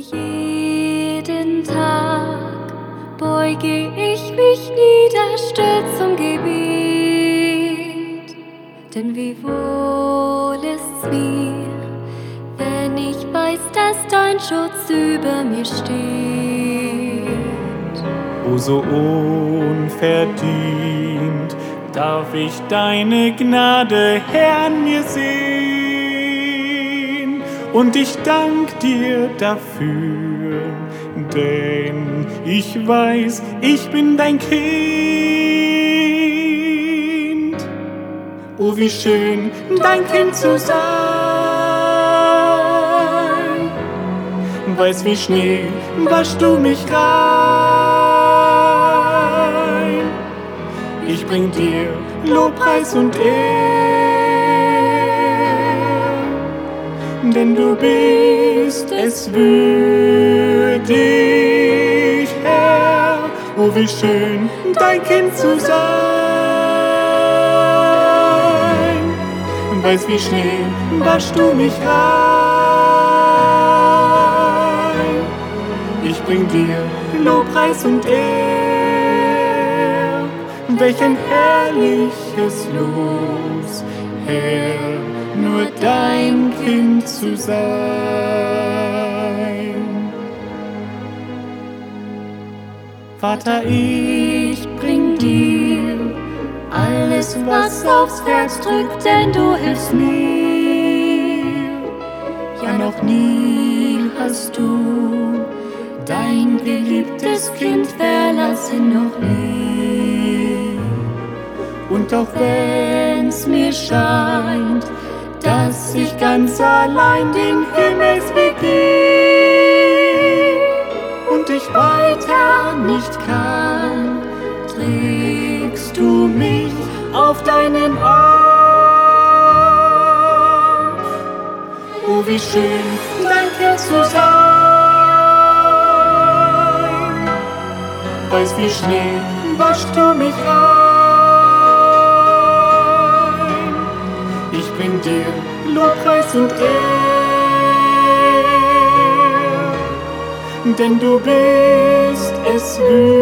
Jeden Tag beuge ich mich nieder, still zum Gebet. Denn wie wohl ist's mir, wenn ich weiß, dass dein Schutz über mir steht. O so unverdient darf ich deine Gnade, Herr, an mir sehen. Und ich dank dir dafür, denn ich weiß, ich bin dein Kind. Oh, wie schön, dein Kind zu sein. Weiß wie Schnee, waschst du mich rein. Ich bring dir Lobpreis und Ehr, denn du bist es würdig, Herr. Oh, wie schön, dein Kind zu sein. Weiß wie Schnee, waschst du mich rein. Ich bring dir Lobpreis und Ehr. Welch ein herrliches Los, Herr, nur dein Kind zu sein. Vater, ich Bring dir alles, was aufs Herz drückt, denn du hilfst mir. Ja, noch nie hast du dein geliebtes Kind verlassen, noch nie. Und auch wenn's mir scheint, dass ich ganz allein den Himmelsweg gehe und ich weiter nicht kann, trägst du mich auf deinen Arm. Oh, wie schön, dein Kind zu sein. Weiß wie Schnee, waschst du mich rein. Ich bring dir Lobpreis und Ehr, denn du bist es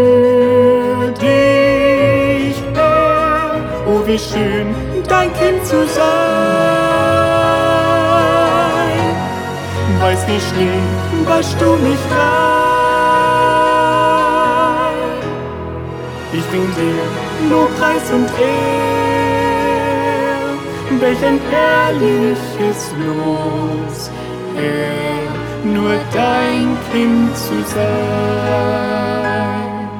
würdig, Herr. Oh, wie schön, dein Kind zu sein. Weiß wie Schnee, waschst du mich rein. Ich bring dir Lobpreis und Ehr. Welch ein herrliches Los, Herr, nur dein Kind zu sein.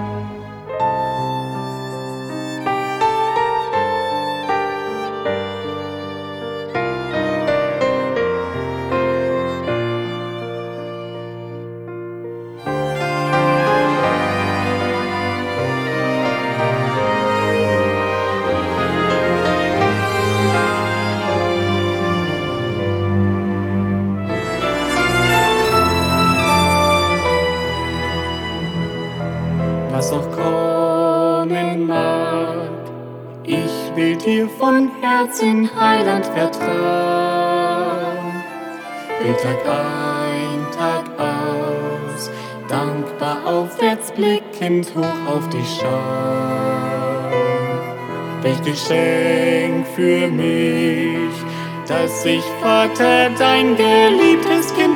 Was auch kommen mag, ich will dir von Herzen, Heiland, vertrauen. Will Tag ein, Tag aus, dankbar aufwärts blickend hoch auf dich schauen. Welch Geschenk für mich, dass ich, Vater, dein geliebtes Kind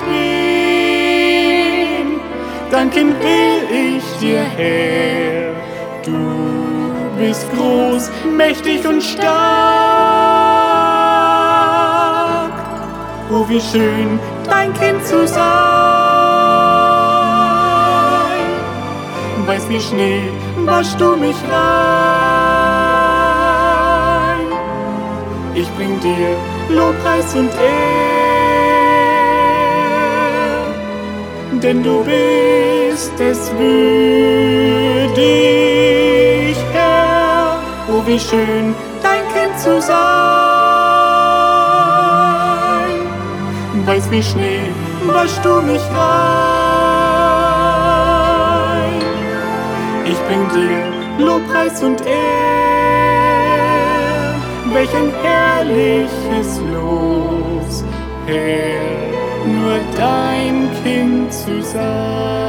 bin. Danken will ich dir, Herr, du bist groß, mächtig und stark. Oh, wie schön, dein Kind zu sein. Weiß wie Schnee, waschst du mich rein. Ich bring dir Lobpreis und Ehr, denn du bist es würdig, Herr. Oh, wie schön, dein Kind zu sein. Weiß wie Schnee, waschst du mich rein. Ich bring dir Lobpreis und Ehr. Welch ein herrliches Los, Herr, nur dein Kind zu sein.